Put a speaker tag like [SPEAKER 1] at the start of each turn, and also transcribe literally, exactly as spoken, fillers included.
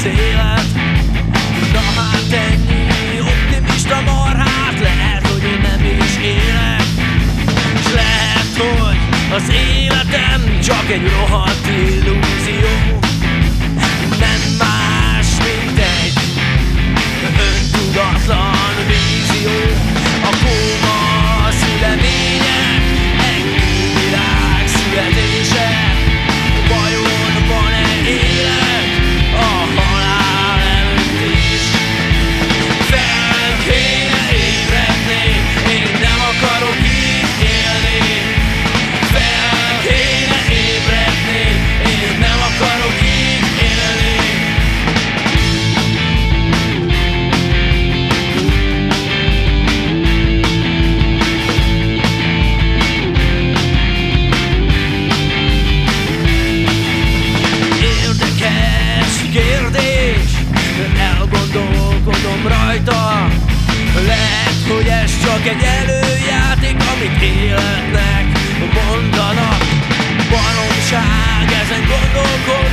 [SPEAKER 1] az élet. Na hát ennyi, optimista marhát, lehet, hogy én nem is élek. S lehet, hogy az életem csak egy rohadt illúzió. Nem más, mint egy öntudatlan vízió. A kóma szüleménye, egy új világ születése. Vajon van-e élet a halál előtt is? Fel kéne ébredni, én nem akarok így élni. Fel kéne ébredni, én nem akarok így élni. Kérdés, elgondolkodom rajta. Lehet, hogy ez csak egy előjáték, amit életnek mondanak. Baromság, ezen gondolkodom.